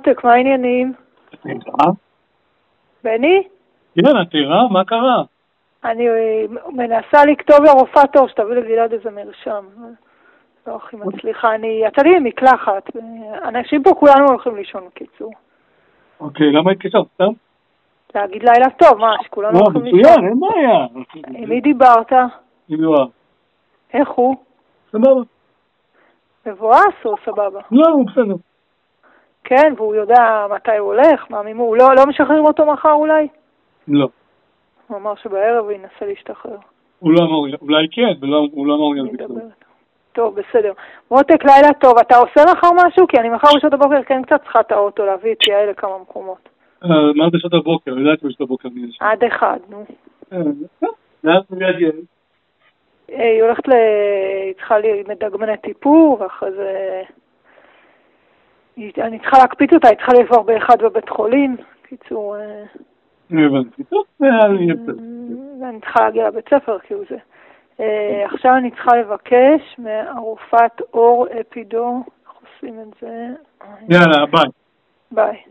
מותק, מה העניינים? את נראה? בני? כן, את נראה? מה קרה? אני מנסה לכתוב לרופאה תור, שתביא לגלעד איזה מרשם. לא הכי מצליחה. אני יצאתי ממקלחת. אנשים פה כולנו הולכים לישון, קיצור. אוקיי, למה התקשרת? סתם? להגיד לילה טוב, מה, שכולנו הולכים לישון. מצוין, אין בעיה. עם מי דיברת? עם יואב. איך הוא? סבבה. מבואס או סבבה? לא, הוא בסדר. כן, והוא יודע מתי הוא הולך, הוא לא משחררים אותו מחר אולי? לא. הוא אמר שבערב הוא ינסה להשתחרר. הוא לא אמר, אולי כן, הוא לא אמר לי בכלל. טוב, בסדר. מותק, לילה טוב. אתה עושה מחר משהו? כי אני מחר בשעות הבוקר כן קצת צריכה את האוטו להביא את יעל לכמה מקומות. מה בשעות הבוקר? יודעת בשעות הבוקר מי יש? עד 1, נו. לאן מיד יעל? היא הולכת היא צריכה מדגמנת טיפור, ואחרי זה אני צריכה להקפיץ אותה, היא צריכה לעבור ב1 בבית חולים. קיצור... הבנתי. טוב, אני צריכה להגיע לבית ספר, כאילו זה. עכשיו אני צריכה לבקש מהרופאת אור אפידו, איך עושים את זה? יאללה, ביי. ביי.